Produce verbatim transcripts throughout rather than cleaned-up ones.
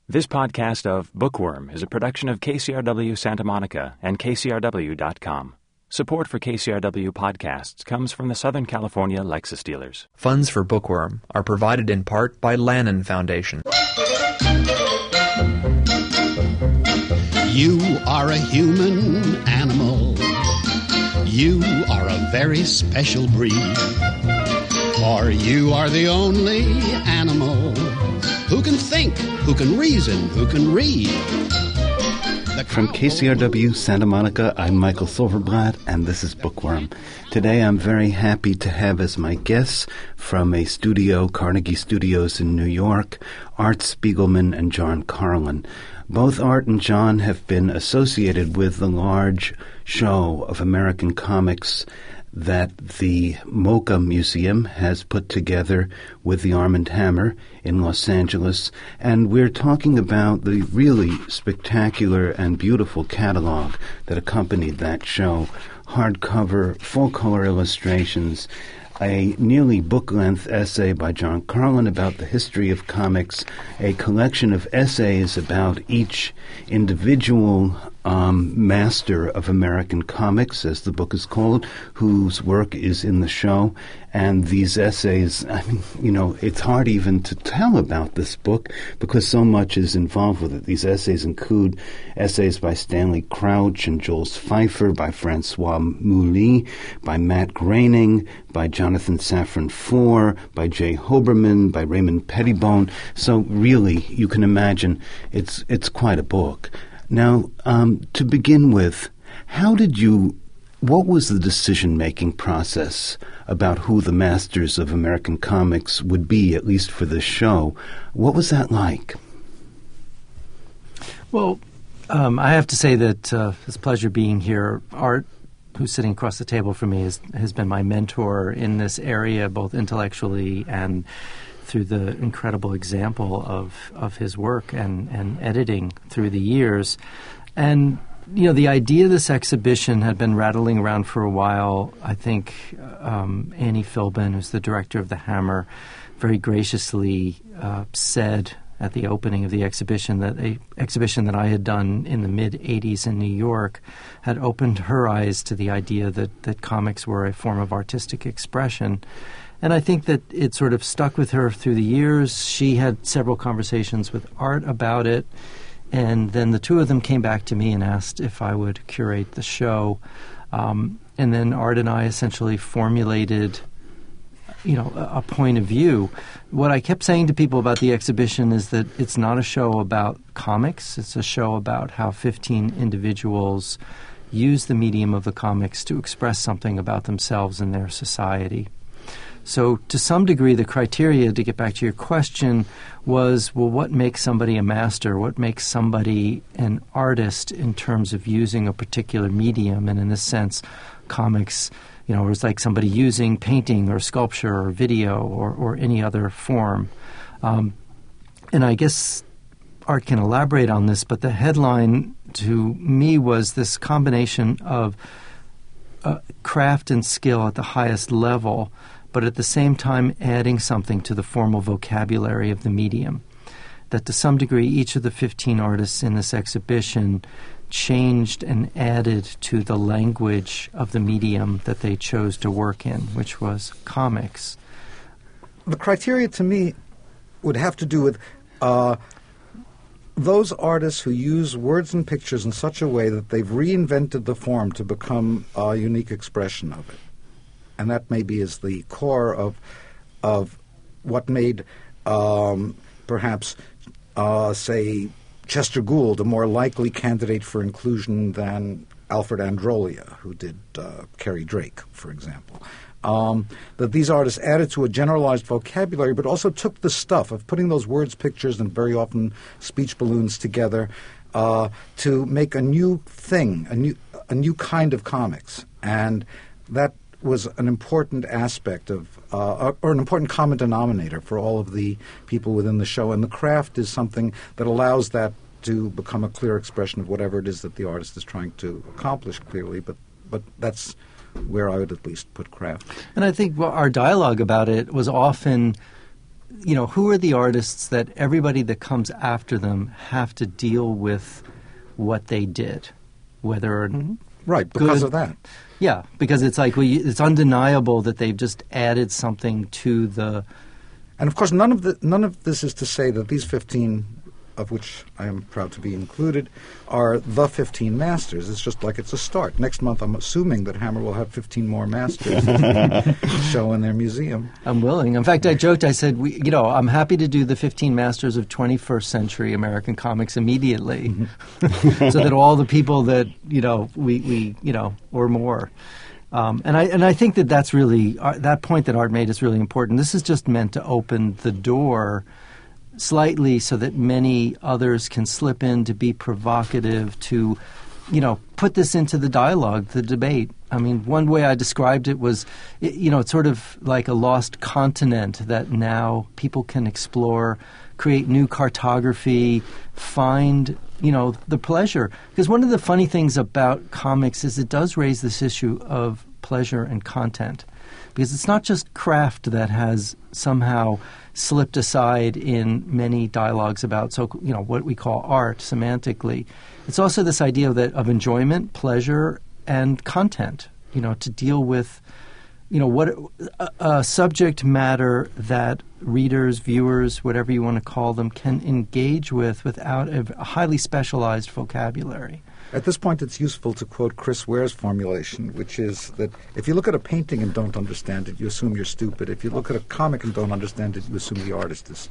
This podcast of Bookworm is a production of K C R W Santa Monica and K C R W dot com. Support for K C R W podcasts comes from the Southern California Lexus dealers. Funds for Bookworm are provided in part by Lannan Foundation. You are a human animal. You are a very special breed. For you are the only animal who can think, who can reason, who can read. From K C R W Santa Monica, I'm Michael Silverblatt, and this is Bookworm. Today I'm very happy to have as my guests from a studio, Carnegie Studios in New York, Art Spiegelman and John Carlin. Both Art and John have been associated with the large show of American comics that the MoCA Museum has put together with the Arm and Hammer in Los Angeles, and we're talking about the really spectacular and beautiful catalog that accompanied that show. Hardcover, full-color illustrations, a nearly book-length essay by John Carlin about the history of comics, a collection of essays about each individual um, master of American comics, as the book is called, whose work is in the show. And these essays, I mean, you know, it's hard even to tell about this book because so much is involved with it. These essays include essays by Stanley Crouch and Jules Feiffer, by Francois Mouly, by Matt Groening, by Jonathan Safran Foer, by Jay Hoberman, by Raymond Pettibone. So really, you can imagine it's it's quite a book. Now, um, to begin with, how did you, what was the decision-making process about who the masters of American comics would be, at least for this show? What was that like? Well, um, I have to say that uh, it's a pleasure being here. Art, who's sitting across the table from me, is, has been my mentor in this area, both intellectually and through the incredible example of, of his work and, and editing through the years. And, you know, the idea of this exhibition had been rattling around for a while. I think um, Annie Philbin, who's the director of the Hammer, very graciously uh, said at the opening of the exhibition that a exhibition that I had done in the mid-eighties in New York had opened her eyes to the idea that, that comics were a form of artistic expression. And I think that it sort of stuck with her through the years. She had several conversations with Art about it, and then the two of them came back to me and asked if I would curate the show. Um, and then Art and I essentially formulated, you know, a, a point of view. What I kept saying to people about the exhibition is that it's not a show about comics. It's a show about how fifteen individuals use the medium of the comics to express something about themselves and their society. So to some degree, the criteria, to get back to your question, was, well, what makes somebody a master? What makes somebody an artist in terms of using a particular medium? And in this sense, comics, you know, it was like somebody using painting or sculpture or video or, or any other form. Um, and I guess Art can elaborate on this, but the headline to me was this combination of uh, craft and skill at the highest level, but at the same time adding something to the formal vocabulary of the medium. That to some degree, each of the fifteen artists in this exhibition changed and added to the language of the medium that they chose to work in, which was comics. The criteria to me would have to do with uh, those artists who use words and pictures in such a way that they've reinvented the form to become a unique expression of it. And that maybe is the core of of what made um, perhaps, uh, say, Chester Gould a more likely candidate for inclusion than Alfred Androlia, who did uh, Carrie Drake, for example. Um, that these artists added to a generalized vocabulary, but also took the stuff of putting those words, pictures, and very often speech balloons together uh, to make a new thing, a new a new kind of comics. And that was an important aspect of, uh, or an important common denominator for all of the people within the show. And the craft is something that allows that to become a clear expression of whatever it is that the artist is trying to accomplish clearly. But, but that's where I would at least put craft. And I think well, our dialogue about it was often you know, who are the artists that everybody that comes after them have to deal with what they did, whether mm-hmm. right because good, of that. Yeah, because it's like we, it's undeniable that they've just added something to the. And of course, none of the none of this is to say that these fifteen, of which I am proud to be included, are the fifteen masters. It's just like it's a start. Next month, I'm assuming that Hammer will have fifteen more masters to show in their museum. I'm willing. In fact, I joked. I said, we, you know, I'm happy to do the fifteen masters of twenty-first century American comics immediately, mm-hmm. so that all the people that you know we, we you know or more. Um, and I and I think that that's really uh, that point that Art made is really important. This is just meant to open the door slightly so that many others can slip in, to be provocative, to, you know, put this into the dialogue, the debate. I mean, one way I described it was, you know, it's sort of like a lost continent that now people can explore, create new cartography, find, you know, the pleasure. Because one of the funny things about comics is it does raise this issue of pleasure and content. Because it's not just craft that has somehow slipped aside in many dialogues about, so you know, what we call art semantically. It's also this idea that of enjoyment, pleasure, and content. You know, to deal with, you know, what a, a subject matter that readers, viewers, whatever you want to call them, can engage with without a highly specialized vocabulary. At this point, it's useful to quote Chris Ware's formulation, which is that if you look at a painting and don't understand it, you assume you're stupid. If you look at a comic and don't understand it, you assume the artist is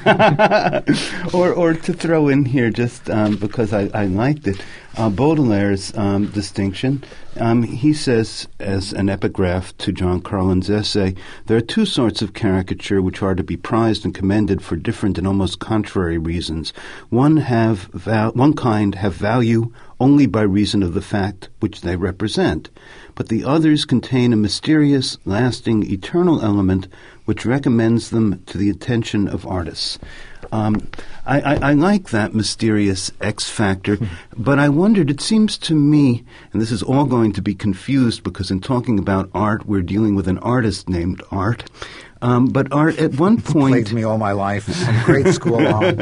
stupid. or, or to throw in here, just um, because I, I liked it, uh, Baudelaire's um, distinction. Um, he says, as an epigraph to John Carlin's essay, there are two sorts of caricature which are to be prized and commended for different and almost contrary reasons. One have val- one kind have value only by reason of the fact which they represent, but the others contain a mysterious, lasting, eternal element which recommends them to the attention of artists. Um, I, I, I like that mysterious X factor, but I wondered, it seems to me, and this is all going to be confused because in talking about art, we're dealing with an artist named Art. Um, but Art, at one point... Plagued me all my life from grade school on.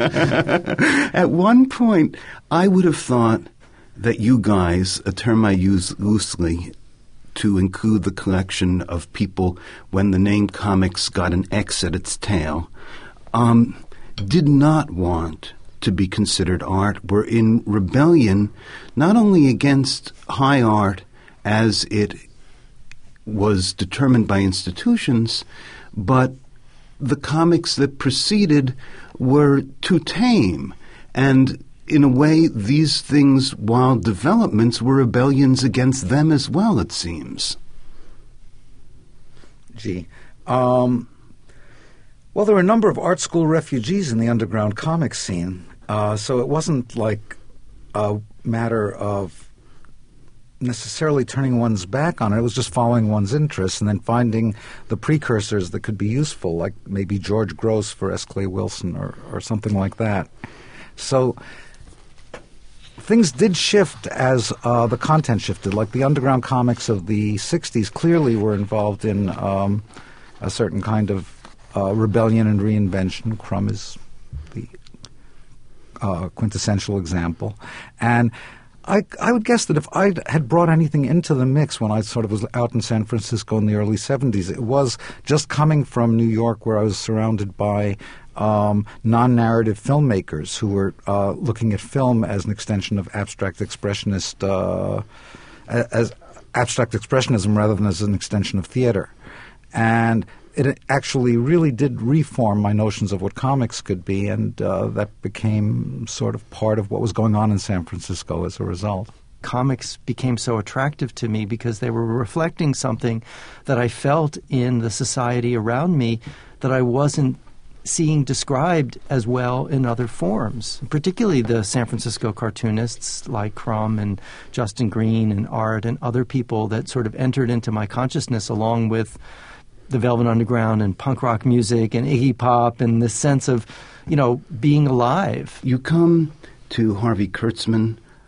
At one point, I would have thought that you guys, a term I use loosely to include the collection of people when the name comics got an X at its tail, um, did not want to be considered art, were in rebellion not only against high art as it was determined by institutions, but the comics that preceded were too tame. And in a way, these things, while developments, were rebellions against them as well, it seems. Gee. Um, well, there were a number of art school refugees in the underground comic scene, uh, so it wasn't like a matter of necessarily turning one's back on it. It was just following one's interests and then finding the precursors that could be useful, like maybe George Gross for S. Clay Wilson or, or something like that. So things did shift as uh, the content shifted. Like the underground comics of the sixties clearly were involved in um, a certain kind of uh, rebellion and reinvention. Crumb is the uh, quintessential example. And I, I would guess that if I had brought anything into the mix when I sort of was out in San Francisco in the early seventies, it was just coming from New York, where I was surrounded by um, non-narrative filmmakers who were uh, looking at film as an extension of abstract expressionist, uh, as abstract expressionism rather than as an extension of theater. And it actually really did reform my notions of what comics could be, and uh, that became sort of part of what was going on in San Francisco as a result. Comics became so attractive to me because they were reflecting something that I felt in the society around me that I wasn't seeing described as well in other forms, particularly the San Francisco cartoonists like Crumb and Justin Green and Art and other people that sort of entered into my consciousness along with the Velvet Underground and punk rock music and Iggy Pop and this sense of, you know, being alive. You come to Harvey Kurtzman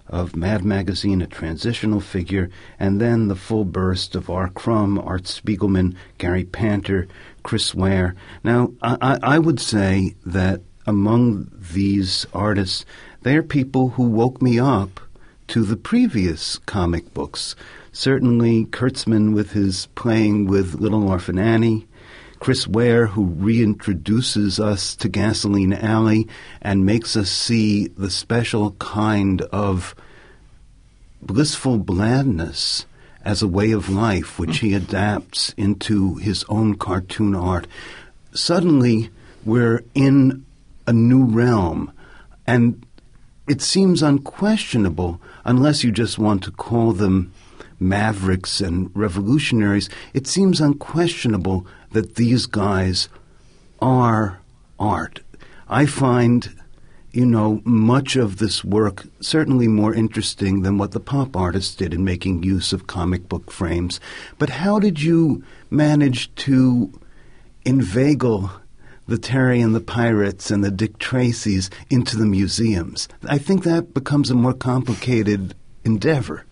of Mad Magazine, a transitional figure, and then the full burst of R. Crumb, Art Spiegelman, Gary Panter, Chris Ware. Now, I, I would say that among these artists, they are people who woke me up to the previous comic books. Certainly Kurtzman with his playing with Little Orphan Annie, Chris Ware, who reintroduces us to Gasoline Alley and makes us see the special kind of blissful blandness as a way of life, which he adapts into his own cartoon art. Suddenly, we're in a new realm, and it seems unquestionable, unless you just want to call them mavericks and revolutionaries, it seems unquestionable that these guys are art. I find, you know, much of this work certainly more interesting than what the pop artists did in making use of comic book frames. But how did you manage to inveigle the Terry and the Pirates and the Dick Tracys into the museums? I think that becomes a more complicated endeavor.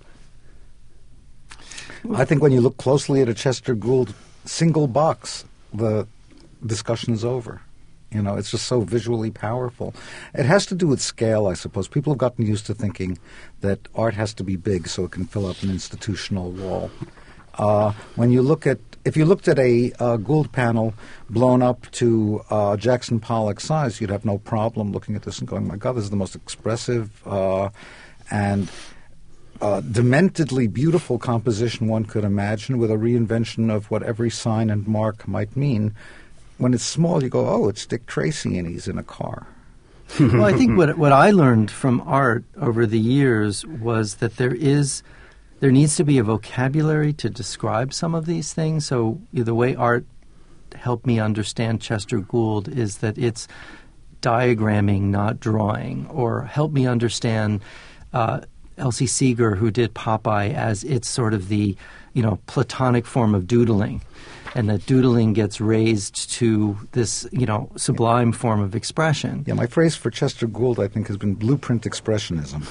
I think when you look closely at a Chester Gould single box, the discussion's over. You know, it's just so visually powerful. It has to do with scale, I suppose. People have gotten used to thinking that art has to be big so it can fill up an institutional wall. Uh, when you look at, if you looked at a uh, Gould panel blown up to uh, Jackson Pollock size, you'd have no problem looking at this and going, my God, this is the most expressive uh, and Uh, dementedly beautiful composition one could imagine, with a reinvention of what every sign and mark might mean. When it's small, you go, oh, it's Dick Tracy and he's in a car. Well, I think what what I learned from art over the years was that there is, there needs to be a vocabulary to describe some of these things. So the way art helped me understand Chester Gould is that it's diagramming, not drawing, or help me understand uh, Elsie Seeger, who did Popeye, as it's sort of the, you know, platonic form of doodling, and that doodling gets raised to this, you know, sublime form of expression. Yeah, my phrase for Chester Gould, I think, has been blueprint expressionism.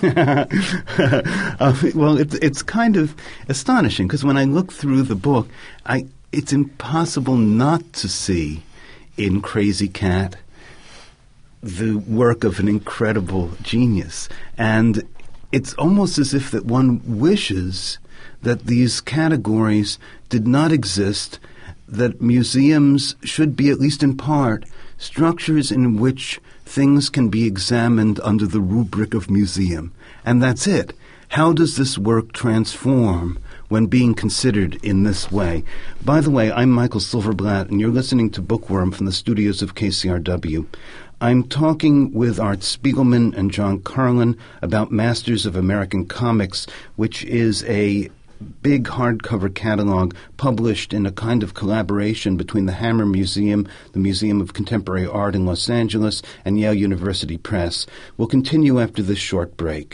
uh, well, it, it's kind of astonishing, because when I look through the book, I it's impossible not to see in Crazy Cat the work of an incredible genius. And it's almost as if that one wishes that these categories did not exist, that museums should be, at least in part, structures in which things can be examined under the rubric of museum. And that's it. How does this work transform when being considered in this way? By the way, I'm Michael Silverblatt, and you're listening to Bookworm from the studios of K C R W. I'm talking with Art Spiegelman and John Carlin about Masters of American Comics, which is a big hardcover catalog published in a kind of collaboration between the Hammer Museum, the Museum of Contemporary Art in Los Angeles, and Yale University Press. We'll continue after this short break.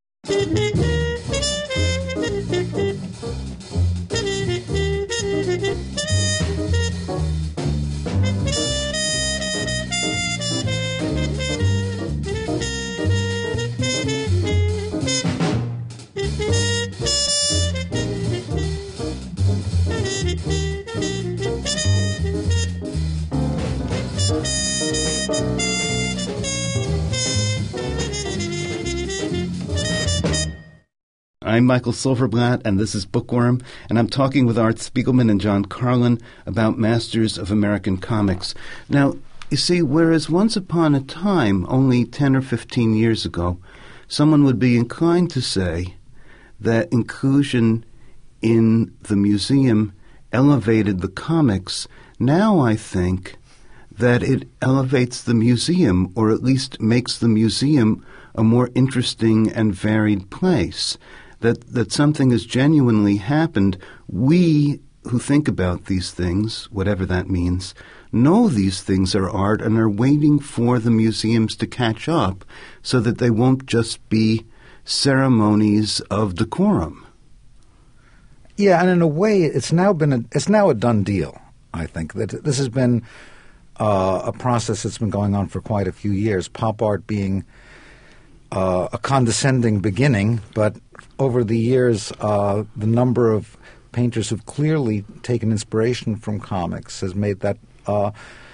I'm Michael Silverblatt, and this is Bookworm, and I'm talking with Art Spiegelman and John Carlin about Masters of American Comics. Now, you see, whereas once upon a time, only ten or fifteen years ago, someone would be inclined to say that inclusion in the museum elevated the comics, now I think that it elevates the museum, or at least makes the museum a more interesting and varied place. That, that something has genuinely happened. We who think about these things, whatever that means, know these things are art and are waiting for the museums to catch up so that they won't just be ceremonies of decorum. Yeah, and in a way, it's now been a, it's now a done deal, I think. That this has been uh, a process that's been going on for quite a few years, pop art being uh, a condescending beginning, but over the years, uh, the number of painters who've clearly taken inspiration from comics has made that uh,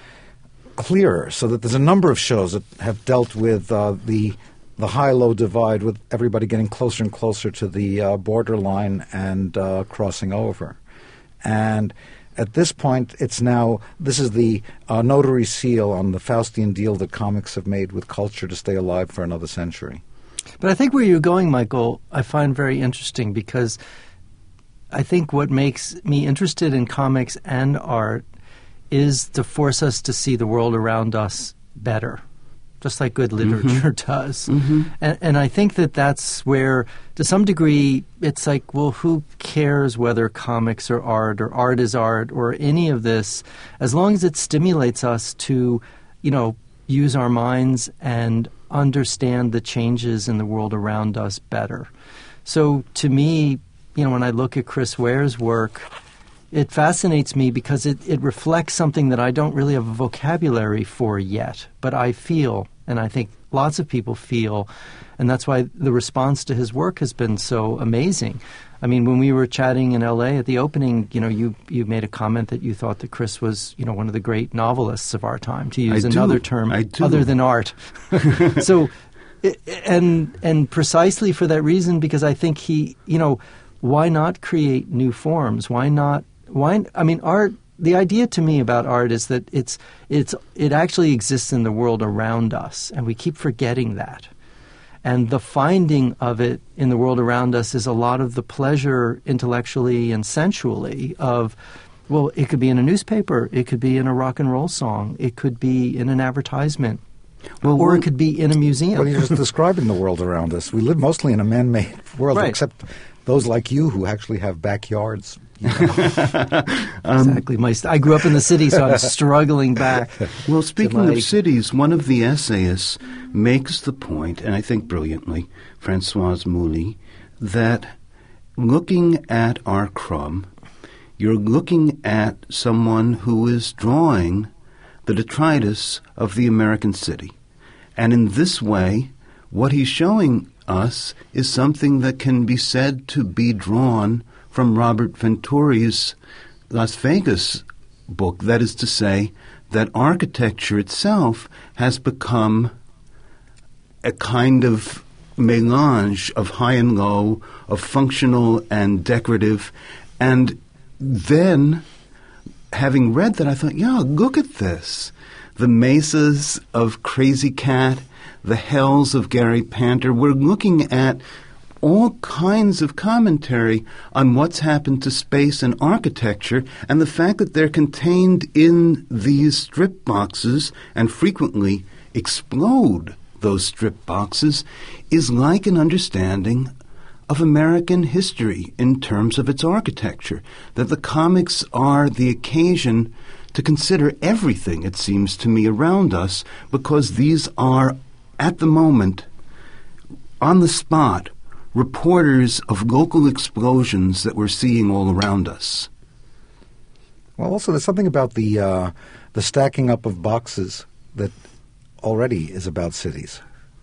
clearer, so that there's a number of shows that have dealt with uh, the the high-low divide, with everybody getting closer and closer to the uh, borderline and uh, crossing over. And at this point, it's now, this is the uh, notary seal on the Faustian deal that comics have made with culture to stay alive for another century. But I think where you're going, Michael, I find very interesting, because I think what makes me interested in comics and art is to force us to see the world around us better, just like good literature mm-hmm. does. Mm-hmm. And, and I think that that's where, to some degree, it's like, well, who cares whether comics are art or art is art or any of this, as long as it stimulates us to, you know, use our minds and understand the changes in the world around us better. So to me, you know, when I look at Chris Ware's work, it fascinates me because it, it reflects something that I don't really have a vocabulary for yet, but I feel, and I think lots of people feel, and that's why the response to his work has been so amazing. I mean, when we were chatting in L A at the opening, you know, you, you made a comment that you thought that Chris was, you know, one of the great novelists of our time, to use I another do. term I do. other than art. So, and and precisely for that reason, because I think he, you know, why not create new forms? Why not? Why? I mean, art. The idea to me about art is that it's it's it actually exists in the world around us, and we keep forgetting that. And the finding of it in the world around us is a lot of the pleasure intellectually and sensually of, well, it could be in a newspaper, it could be in a rock and roll song, it could be in an advertisement, well, or it could be in a museum. Well, you're just describing the world around us. We live mostly in a man-made world, right. except those like you who actually have backyards. You know? um, exactly. My, I grew up in the city, so I'm struggling back. Well, speaking my, of cities, one of the essayists makes the point, and I think brilliantly, Françoise Mouly, that looking at R. Crumb, you're looking at someone who is drawing the detritus of the American city. And in this way, what he's showing us is something that can be said to be drawn from Robert Venturi's Las Vegas book. That is to say, that architecture itself has become a kind of melange of high and low, of functional and decorative. And then, having read that, I thought, yeah, look at this. The mesas of Crazy Cat, the hells of Gary Panter. We're looking at all kinds of commentary on what's happened to space and architecture, and the fact that they're contained in these strip boxes and frequently explode those strip boxes is like an understanding of American history in terms of its architecture, that the comics are the occasion to consider everything, it seems to me, around us, because these are, at the moment, on the spot, reporters of local explosions that we're seeing all around us. Well, also, there's something about the uh, the stacking up of boxes that already is about cities.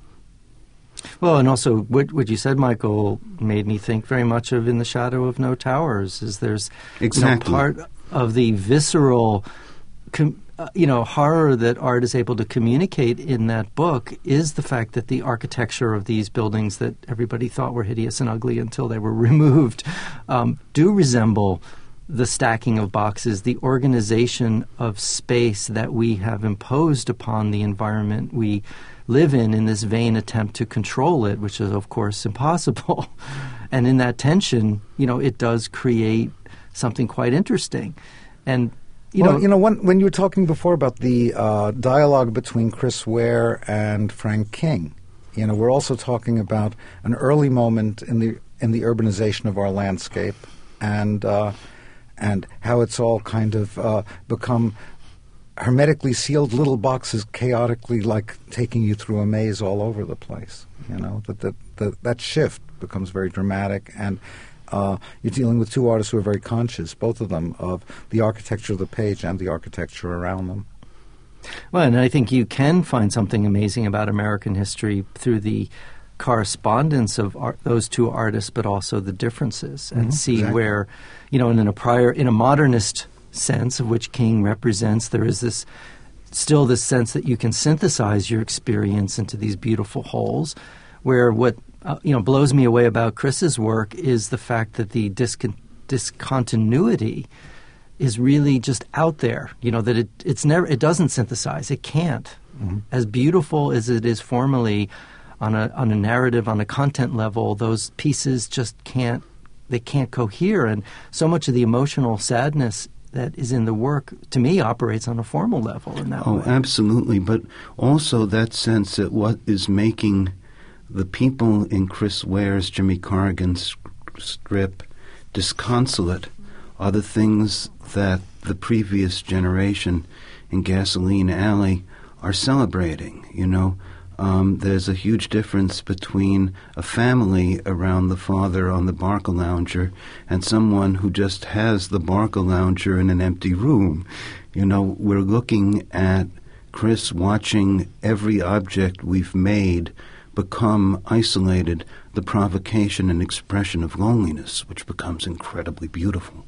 Well, and also what, what you said, Michael, made me think very much of In the Shadow of No Towers. Is there's exactly. you know, part of the visceral, com, uh, you know, horror that art is able to communicate in that book is the fact that the architecture of these buildings that everybody thought were hideous and ugly until they were removed um, do resemble the stacking of boxes, the organization of space that we have imposed upon the environment we live in in this vain attempt to control it, which is, of course, impossible. And in that tension, you know, it does create something quite interesting. And, you well, know... you know, when, when you were talking before about the uh, dialogue between Chris Ware and Frank King, you know, we're also talking about an early moment in the in the urbanization of our landscape and uh, and how it's all kind of uh, become hermetically sealed little boxes, chaotically, like taking you through a maze all over the place. You know, that that that, that shift becomes very dramatic, and uh, you're dealing with two artists who are very conscious, both of them, of the architecture of the page and the architecture around them. Well, and I think you can find something amazing about American history through the correspondence of art, those two artists, but also the differences, and Mm-hmm, see exactly. where, you know, in a prior, in a modernist sense of which King represents, there is this still this sense that you can synthesize your experience into these beautiful wholes, where what uh, you know blows me away about Chris's work is the fact that the discon- discontinuity is really just out there. You know, that it it's never it doesn't synthesize. It can't. Mm-hmm. As beautiful as it is formally, on a on a narrative, on a content level, those pieces just can't they can't cohere. And so much of the emotional sadness that is in the work, to me, operates on a formal level in that oh, way. Oh, absolutely. But also that sense that what is making the people in Chris Ware's Jimmy Corrigan strip disconsolate are the things that the previous generation in Gasoline Alley are celebrating. You know, um, there's a huge difference between a family around the father on the Barcalounger and someone who just has the Barcalounger in an empty room. You know, we're looking at Chris watching every object we've made become isolated, the provocation and expression of loneliness, which becomes incredibly beautiful.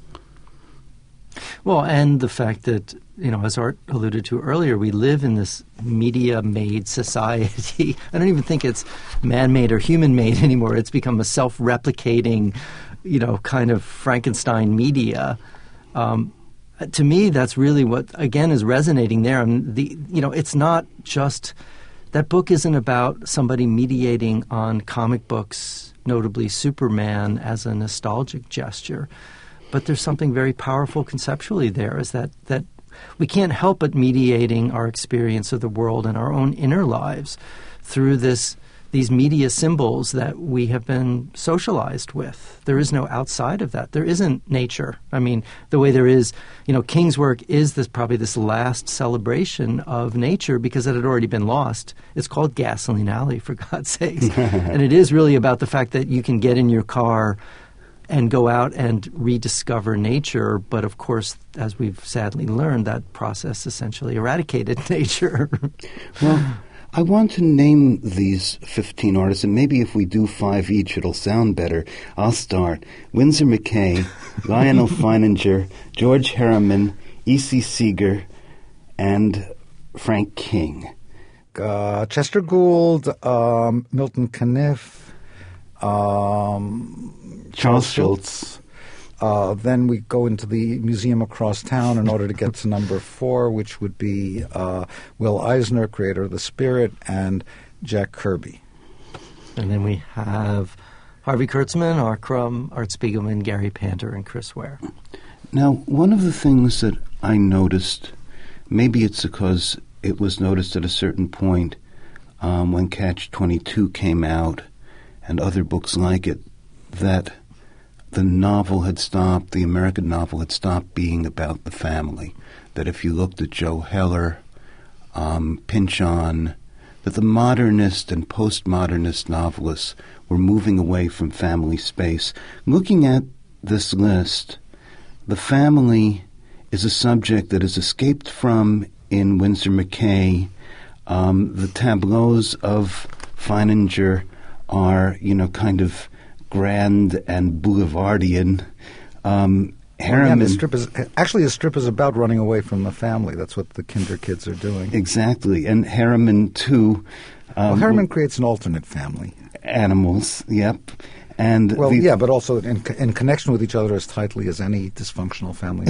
Well, and the fact that, you know, as Art alluded to earlier, we live in this media-made society. I don't even think it's man-made or human-made anymore. It's become a self-replicating, you know, kind of Frankenstein media. Um, to me, that's really what, again, is resonating there. And the, you know, it's not just that book isn't about somebody mediating on comic books, notably Superman, as a nostalgic gesture. But there's something very powerful conceptually there, is that, that we can't help but mediating our experience of the world and our own inner lives through this these media symbols that we have been socialized with. There is no outside of that. There isn't nature. I mean, the way there is, you know, King's work is this probably this last celebration of nature because it had already been lost. It's called Gasoline Alley, for God's sakes. And it is really about the fact that you can get in your car and go out and rediscover nature. But of course, as we've sadly learned, that process essentially eradicated nature. Well, I want to name these fifteen artists, and maybe if we do five each, it'll sound better. I'll start. Winsor McKay, Lionel Feininger, George Harriman, E C. Seeger, and Frank King. Uh, Chester Gould, um, Milton Caniff, um, Charles Schultz. Uh, then we go into the museum across town in order to get to number four, which would be uh, Will Eisner, creator of The Spirit, and Jack Kirby. And then we have Harvey Kurtzman, Art Crumb, Art Spiegelman, Gary Panter, and Chris Ware. Now, one of the things that I noticed, maybe it's because it was noticed at a certain point um, when Catch twenty-two came out and other books like it, that the novel had stopped, the American novel had stopped being about the family. That if you looked at Joe Heller, um, Pynchon, that the modernist and postmodernist novelists were moving away from family space. Looking at this list, the family is a subject that is escaped from in Winsor McKay. Um, the tableaus of Feininger are, you know, kind of grand and boulevardian. Um, Harriman, well, yeah, the strip is actually a strip is about running away from the family. That's what the Kinder kids are doing. Exactly, and Harriman too. Um, well, Harriman creates an alternate family. Animals, yep, and well, the, yeah, but also in, in connection with each other as tightly as any dysfunctional family.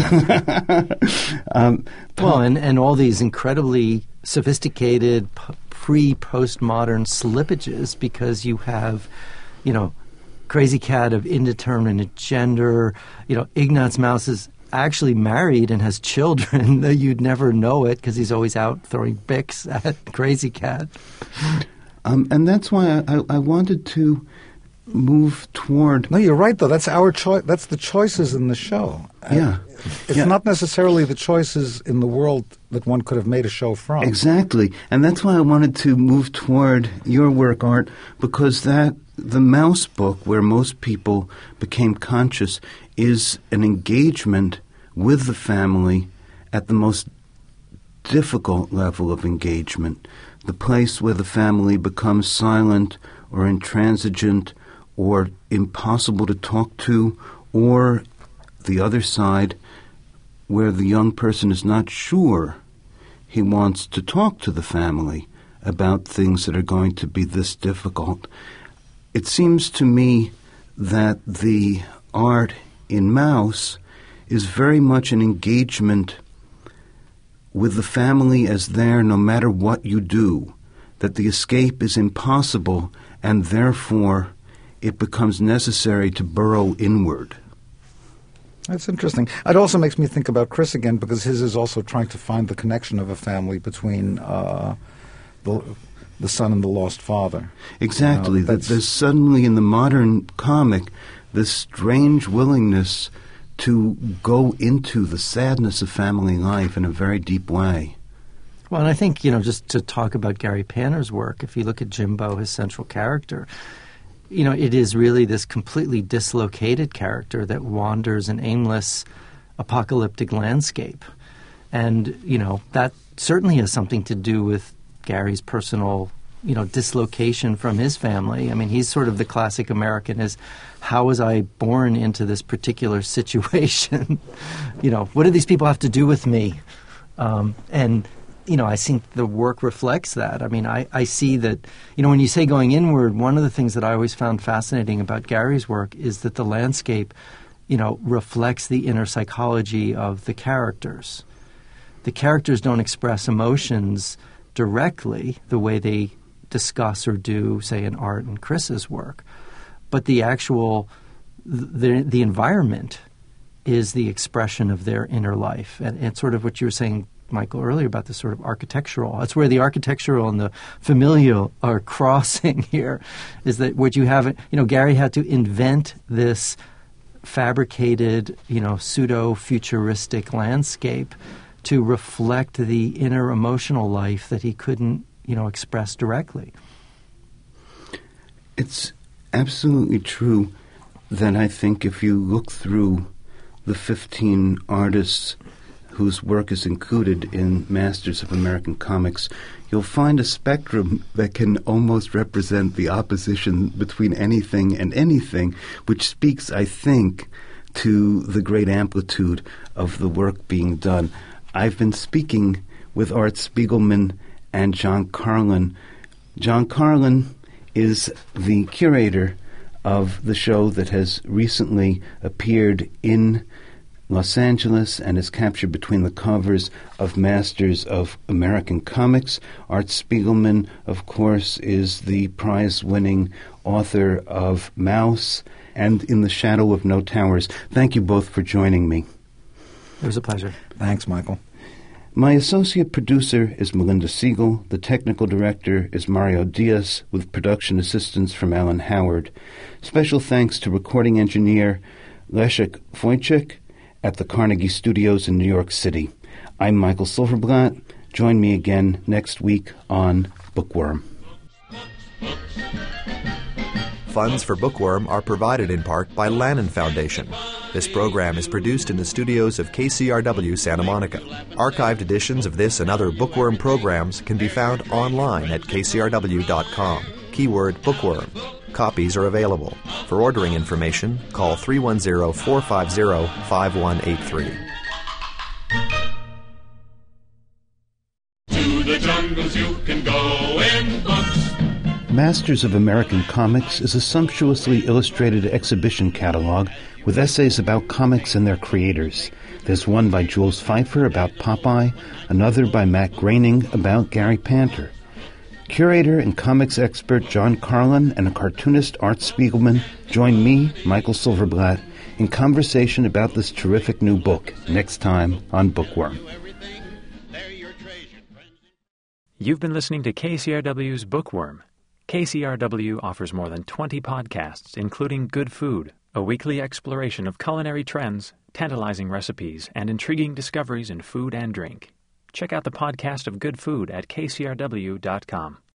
um, well, and and all these incredibly sophisticated pre-postmodern slippages because you have, you know, Crazy Cat of indeterminate gender. You know, Ignaz Maus is actually married and has children. You'd never know it because he's always out throwing Bics at Crazy Cat. Um, and that's why I, I, I wanted to move toward. No, you're right, though. That's our choice. That's the choices in the show. Yeah, it's yeah. not necessarily the choices in the world that one could have made a show from. Exactly, and that's why I wanted to move toward your work, Art, because that. The Maus book, where most people became conscious, is an engagement with the family at the most difficult level of engagement, the place where the family becomes silent or intransigent or impossible to talk to, or the other side where the young person is not sure he wants to talk to the family about things that are going to be this difficult. It seems to me that the art in Maus is very much an engagement with the family as there no matter what you do, that the escape is impossible and therefore it becomes necessary to burrow inward. That's interesting. It also makes me think about Chris again, because his is also trying to find the connection of a family between uh, the the son and the lost father. Exactly. You know, that there's suddenly in the modern comic this strange willingness to go into the sadness of family life in a very deep way. Well, and I think, you know, just to talk about Gary Panter's work, if you look at Jimbo, his central character, you know, it is really this completely dislocated character that wanders an aimless, apocalyptic landscape. And, you know, that certainly has something to do with Gary's personal, you know, dislocation from his family. I mean, he's sort of the classic American is, how was I born into this particular situation? You know, what do these people have to do with me? Um, and, you know, I think the work reflects that. I mean, I, I see that, you know, when you say going inward, one of the things that I always found fascinating about Gary's work is that the landscape, you know, reflects the inner psychology of the characters. The characters don't express emotions directly the way they discuss or do, say, in Art and Chris's work. But the actual, the, the environment is the expression of their inner life. And it's sort of what you were saying, Michael, earlier about the sort of architectural. That's where the architectural and the familial are crossing here, is that what you have, you know, Gary had to invent this fabricated, you know, pseudo-futuristic landscape to reflect the inner emotional life that he couldn't, you know, express directly. It's absolutely true that I think if you look through the fifteen artists whose work is included in Masters of American Comics, you'll find a spectrum that can almost represent the opposition between anything and anything, which speaks, I think, to the great amplitude of the work being done. I've been speaking with Art Spiegelman and John Carlin. John Carlin is the curator of the show that has recently appeared in Los Angeles and is captured between the covers of Masters of American Comics. Art Spiegelman, of course, is the prize-winning author of Maus and In the Shadow of No Towers. Thank you both for joining me. It was a pleasure. Thanks, Michael. My associate producer is Melinda Siegel. The technical director is Mario Diaz, with production assistance from Alan Howard. Special thanks to recording engineer Leszek Wojcik at the Carnegie Studios in New York City. I'm Michael Silverblatt. Join me again next week on Bookworm. Funds for Bookworm are provided in part by Lannan Foundation. This program is produced in the studios of K C R W Santa Monica. Archived editions of this and other Bookworm programs can be found online at k c r w dot com. Keyword Bookworm. Copies are available. For ordering information, call three one zero, four five zero, five one eight three. To the jungles you can go in books. Masters of American Comics is a sumptuously illustrated exhibition catalog with essays about comics and their creators. There's one by Jules Pfeiffer about Popeye, another by Matt Groening about Gary Panter. Curator and comics expert John Carlin and a cartoonist Art Spiegelman join me, Michael Silverblatt, in conversation about this terrific new book next time on Bookworm. You've been listening to K C R W's Bookworm. K C R W offers more than twenty podcasts, including Good Food, a weekly exploration of culinary trends, tantalizing recipes, and intriguing discoveries in food and drink. Check out the podcast of Good Food at k c r w dot com.